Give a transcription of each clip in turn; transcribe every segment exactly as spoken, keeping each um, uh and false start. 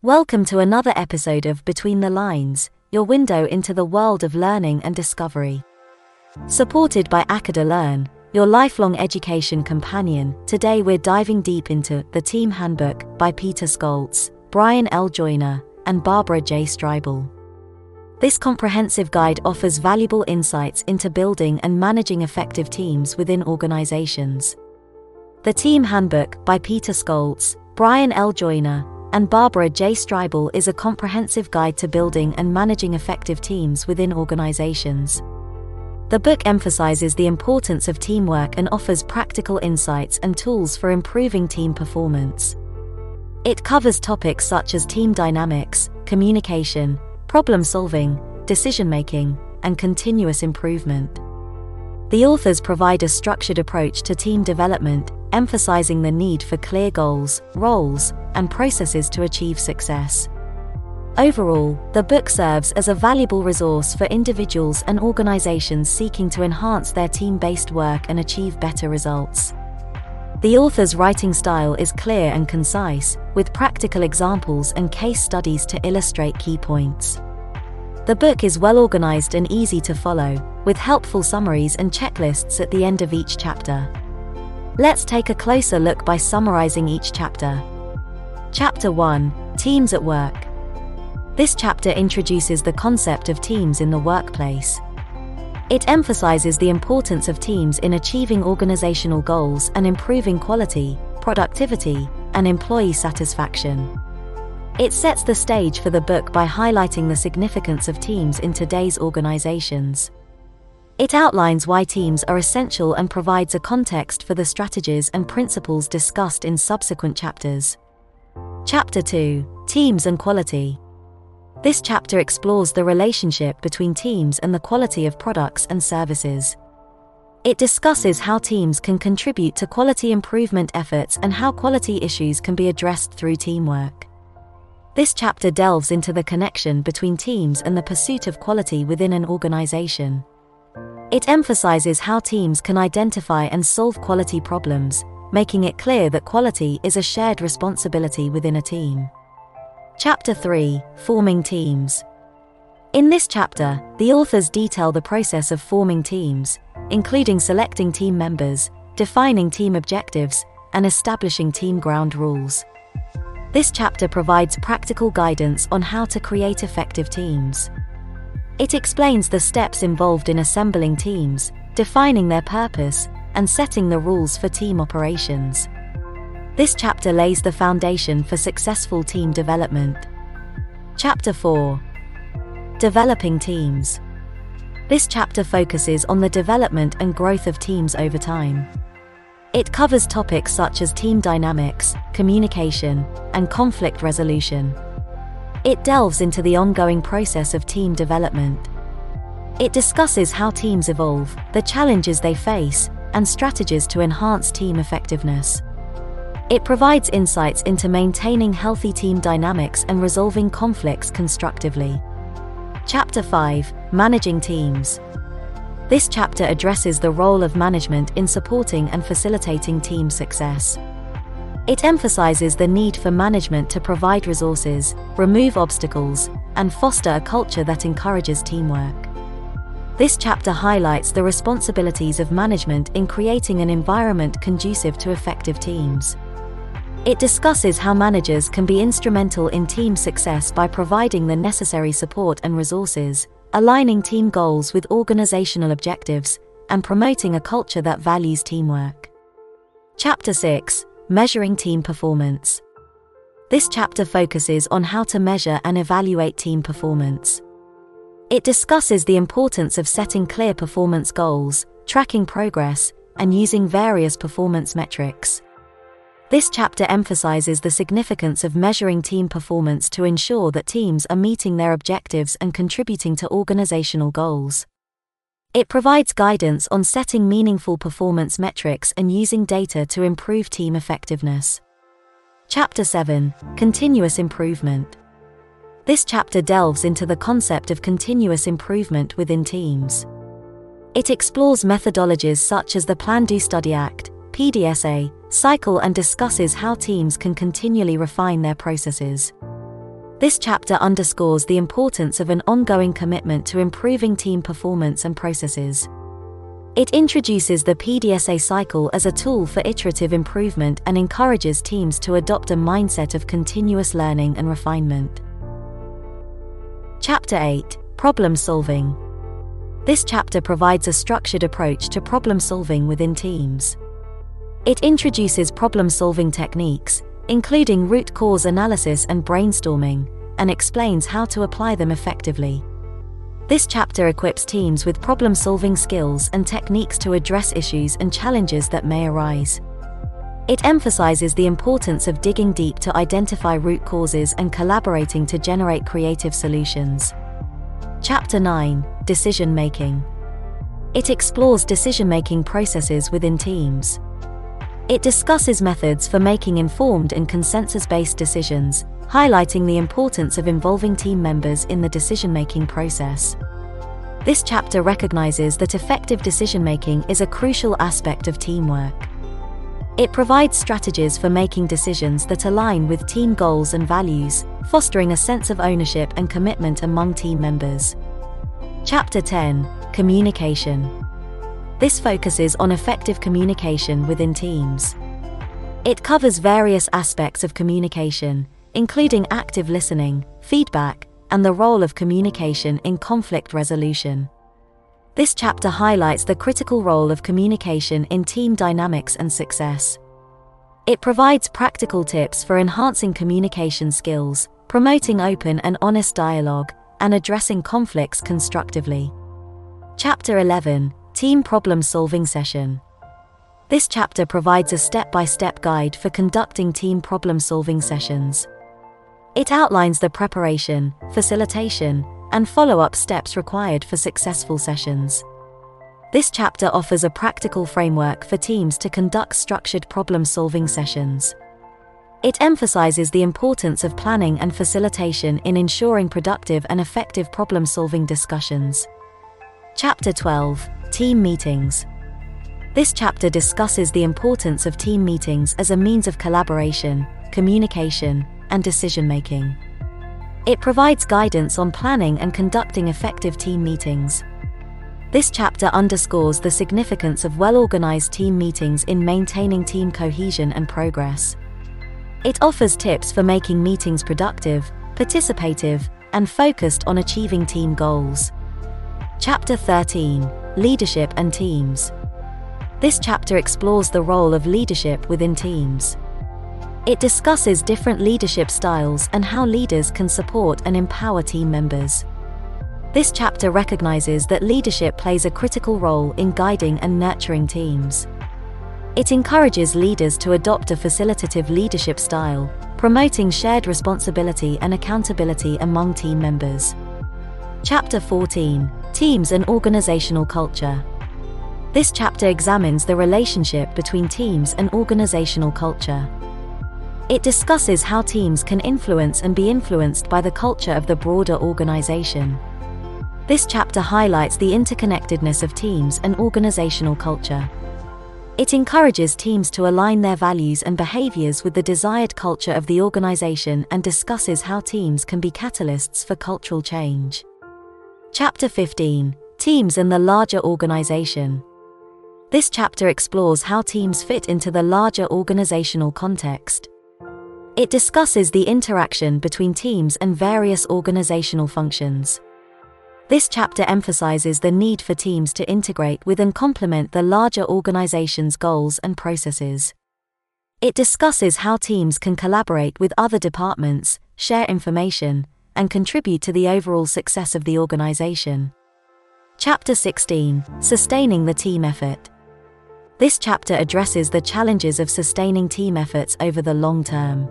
Welcome to another episode of Between the Lines, your window into the world of learning and discovery. Supported by Acada Learn, your lifelong education companion, today we're diving deep into The Team Handbook by Peter Scholz, Brian L. Joyner, and Barbara J. Streibel. This comprehensive guide offers valuable insights into building and managing effective teams within organizations. The Team Handbook by Peter Scholz, Brian L. Joyner, and Barbara J. Streibel is a comprehensive guide to building and managing effective teams within organizations. The book emphasizes the importance of teamwork and offers practical insights and tools for improving team performance. It covers topics such as team dynamics, communication, problem-solving, decision-making, and continuous improvement. The authors provide a structured approach to team development, emphasizing the need for clear goals, roles, and processes to achieve success. Overall, the book serves as a valuable resource for individuals and organizations seeking to enhance their team-based work and achieve better results. The author's writing style is clear and concise, with practical examples and case studies to illustrate key points. The book is well organized and easy to follow, with helpful summaries and checklists at the end of each chapter. Let's take a closer look by summarizing each chapter. Chapter one, Teams at Work. This chapter introduces the concept of teams in the workplace. It emphasizes the importance of teams in achieving organizational goals and improving quality, productivity, and employee satisfaction. It sets the stage for the book by highlighting the significance of teams in today's organizations. It outlines why teams are essential and provides a context for the strategies and principles discussed in subsequent chapters. Chapter two, Teams and Quality. This chapter explores the relationship between teams and the quality of products and services. It discusses how teams can contribute to quality improvement efforts and how quality issues can be addressed through teamwork. This chapter delves into the connection between teams and the pursuit of quality within an organization. It emphasizes how teams can identify and solve quality problems, making it clear that quality is a shared responsibility within a team. Chapter three, Forming Teams. In this chapter, the authors detail the process of forming teams, including selecting team members, defining team objectives, and establishing team ground rules. This chapter provides practical guidance on how to create effective teams. It explains the steps involved in assembling teams, defining their purpose, and setting the rules for team operations. This chapter lays the foundation for successful team development. Chapter four, Developing Teams. This chapter focuses on the development and growth of teams over time. It covers topics such as team dynamics, communication, and conflict resolution. It delves into the ongoing process of team development. It discusses how teams evolve, the challenges they face, and strategies to enhance team effectiveness. It provides insights into maintaining healthy team dynamics and resolving conflicts constructively. Chapter five, Managing Teams. This chapter addresses the role of management in supporting and facilitating team success. It emphasizes the need for management to provide resources, remove obstacles, and foster a culture that encourages teamwork. This chapter highlights the responsibilities of management in creating an environment conducive to effective teams. It discusses how managers can be instrumental in team success by providing the necessary support and resources, aligning team goals with organizational objectives, and promoting a culture that values teamwork. Chapter six, Measuring Team Performance. This chapter focuses on how to measure and evaluate team performance. It discusses the importance of setting clear performance goals, tracking progress, and using various performance metrics. This chapter emphasizes the significance of measuring team performance to ensure that teams are meeting their objectives and contributing to organizational goals. It provides guidance on setting meaningful performance metrics and using data to improve team effectiveness. Chapter seven, Continuous Improvement. This chapter delves into the concept of continuous improvement within teams. It explores methodologies such as the Plan Do Study Act, P D S A, cycle and discusses how teams can continually refine their processes. This chapter underscores the importance of an ongoing commitment to improving team performance and processes. It introduces the P D S A cycle as a tool for iterative improvement and encourages teams to adopt a mindset of continuous learning and refinement. Chapter eight. Problem Solving. This chapter provides a structured approach to problem solving within teams. It introduces problem-solving techniques, including root cause analysis and brainstorming, and explains how to apply them effectively. This chapter equips teams with problem-solving skills and techniques to address issues and challenges that may arise. It emphasizes the importance of digging deep to identify root causes and collaborating to generate creative solutions. Chapter nine. Decision-making. It explores decision-making processes within teams. It discusses methods for making informed and consensus-based decisions, highlighting the importance of involving team members in the decision-making process. This chapter recognizes that effective decision-making is a crucial aspect of teamwork. It provides strategies for making decisions that align with team goals and values, fostering a sense of ownership and commitment among team members. Chapter ten. Communication. This focuses on effective communication within teams. It covers various aspects of communication, including active listening, feedback, and the role of communication in conflict resolution. This chapter highlights the critical role of communication in team dynamics and success. It provides practical tips for enhancing communication skills, promoting open and honest dialogue, and addressing conflicts constructively. Chapter eleven. Team Problem-Solving Session. This chapter provides a step-by-step guide for conducting team problem-solving sessions. It outlines the preparation, facilitation, and follow-up steps required for successful sessions. This chapter offers a practical framework for teams to conduct structured problem-solving sessions. It emphasizes the importance of planning and facilitation in ensuring productive and effective problem-solving discussions. Chapter twelve. Team Meetings. This chapter discusses the importance of team meetings as a means of collaboration, communication, and decision-making. It provides guidance on planning and conducting effective team meetings. This chapter underscores the significance of well-organized team meetings in maintaining team cohesion and progress. It offers tips for making meetings productive, participative, and focused on achieving team goals. Chapter thirteen. Leadership and Teams. This chapter explores the role of leadership within teams. It discusses different leadership styles and how leaders can support and empower team members. This chapter recognizes that leadership plays a critical role in guiding and nurturing teams. It encourages leaders to adopt a facilitative leadership style, promoting shared responsibility and accountability among team members. Chapter fourteen. Teams and Organizational Culture. This chapter examines the relationship between teams and organizational culture. It discusses how teams can influence and be influenced by the culture of the broader organization. This chapter highlights the interconnectedness of teams and organizational culture. It encourages teams to align their values and behaviors with the desired culture of the organization and discusses how teams can be catalysts for cultural change. Chapter fifteen. Teams and the Larger Organization. This chapter explores how teams fit into the larger organizational context. It discusses the interaction between teams and various organizational functions. This chapter emphasizes the need for teams to integrate with and complement the larger organization's goals and processes. It discusses how teams can collaborate with other departments, share information, and contribute to the overall success of the organization. Chapter sixteen. Sustaining the Team Effort. This chapter addresses the challenges of sustaining team efforts over the long term.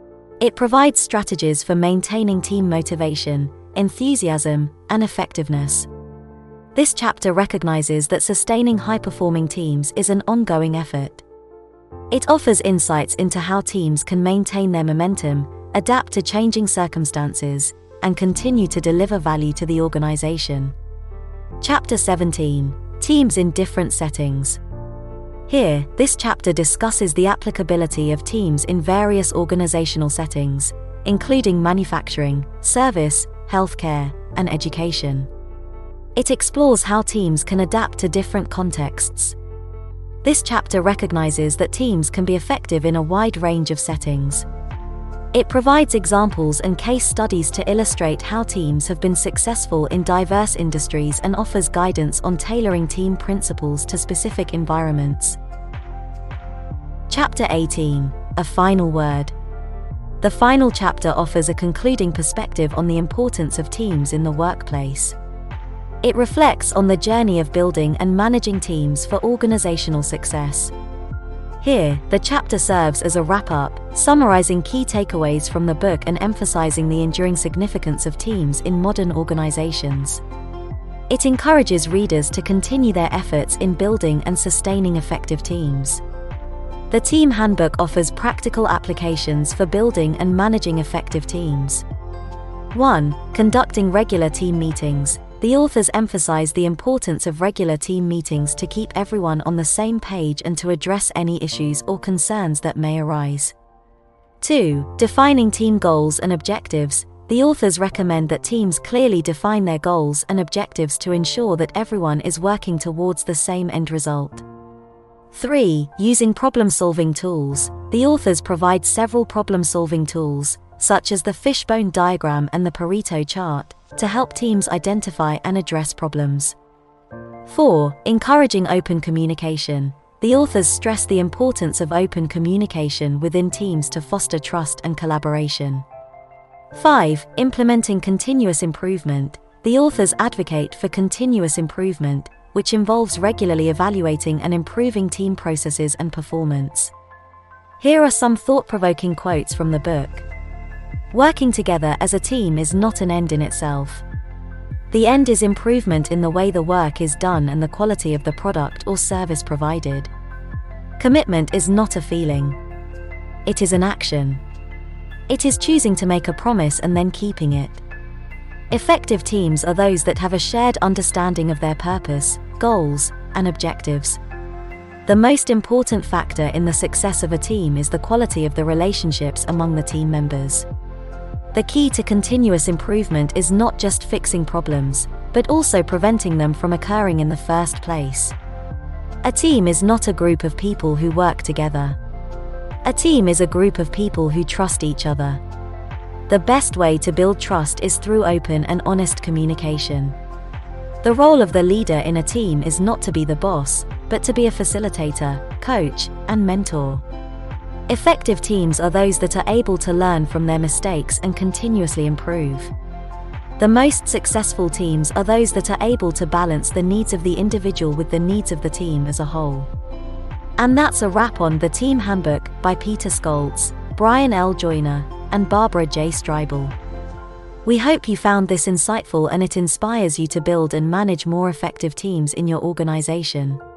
It provides strategies for maintaining team motivation, enthusiasm, and effectiveness. This chapter recognizes that sustaining high-performing teams is an ongoing effort. It offers insights into how teams can maintain their momentum, adapt to changing circumstances, and continue to deliver value to the organization. Chapter seventeen. Teams in Different Settings. Here, this chapter discusses the applicability of teams in various organizational settings, including manufacturing, service, healthcare, and education. It explores how teams can adapt to different contexts. This chapter recognizes that teams can be effective in a wide range of settings. It provides examples and case studies to illustrate how teams have been successful in diverse industries and offers guidance on tailoring team principles to specific environments. Chapter eighteen, A Final Word. The final chapter offers a concluding perspective on the importance of teams in the workplace. It reflects on the journey of building and managing teams for organizational success. Here, the chapter serves as a wrap-up, summarizing key takeaways from the book and emphasizing the enduring significance of teams in modern organizations. It encourages readers to continue their efforts in building and sustaining effective teams. The Team Handbook offers practical applications for building and managing effective teams. one. Conducting regular team meetings. The authors emphasize the importance of regular team meetings to keep everyone on the same page and to address any issues or concerns that may arise. two. Defining team goals and objectives. The authors recommend that teams clearly define their goals and objectives to ensure that everyone is working towards the same end result. three. Using problem-solving tools. The authors provide several problem-solving tools, such as the fishbone diagram and the Pareto chart, to help teams identify and address problems. four. Encouraging open communication. The authors stress the importance of open communication within teams to foster trust and collaboration. five. Implementing continuous improvement. The authors advocate for continuous improvement, which involves regularly evaluating and improving team processes and performance. Here are some thought-provoking quotes from the book. Working together as a team is not an end in itself. The end is improvement in the way the work is done and the quality of the product or service provided. Commitment is not a feeling. It is an action. It is choosing to make a promise and then keeping it. Effective teams are those that have a shared understanding of their purpose, goals, and objectives. The most important factor in the success of a team is the quality of the relationships among the team members. The key to continuous improvement is not just fixing problems, but also preventing them from occurring in the first place. A team is not a group of people who work together. A team is a group of people who trust each other. The best way to build trust is through open and honest communication. The role of the leader in a team is not to be the boss, but to be a facilitator, coach, and mentor. Effective teams are those that are able to learn from their mistakes and continuously improve. The most successful teams are those that are able to balance the needs of the individual with the needs of the team as a whole. And that's a wrap on The Team Handbook by Peter Scholz, Brian L. Joyner, and Barbara J. Streibel. We hope you found this insightful and it inspires you to build and manage more effective teams in your organization.